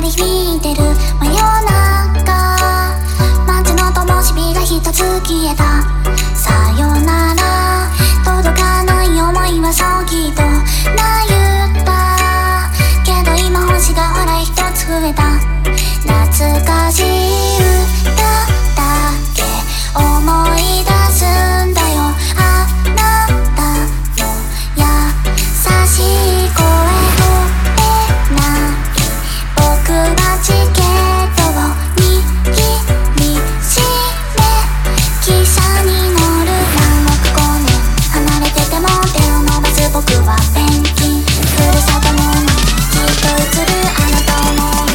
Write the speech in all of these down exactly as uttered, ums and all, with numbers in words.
響いてる真夜中、街の灯火が一つ消えた。さよなら届かない想いはそうきっとな言ったけど、今星がほら一つ増えた。懐かしい歌だけ思い出すんだよ。あなたの優しい声を得ない僕はチケットを握りしめ、汽車に乗る何億光年離れてても手を伸ばす僕はペンギン。ふるさとの海きっと映るあなたを思う。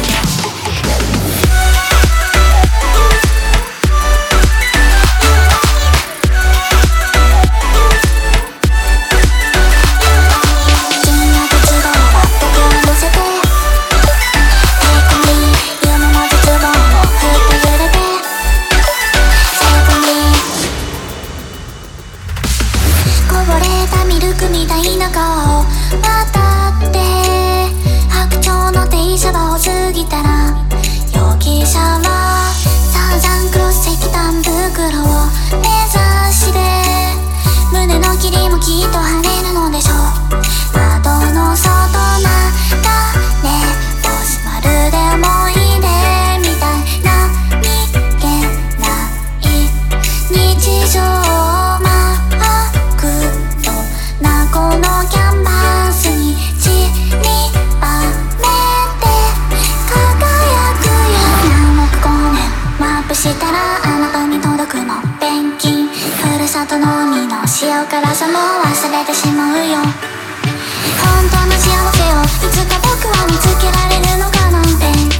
ミルクみたいな川を渡って白鳥の停車場を過ぎたら、容疑者はサザンクロス石炭袋を目指して胸の霧もきっと晴れるのでしょう。窓の外流れ星まるで思い出みたいな逃げない日常をマークなこのキャンバスに散りばめて輝くよ。何億光年ワープしたらあなたに届くのペンギン。ふるさとの海の塩辛さも忘れてしまうよ。本当の幸せをいつか僕は見つけられるのかなペンギン。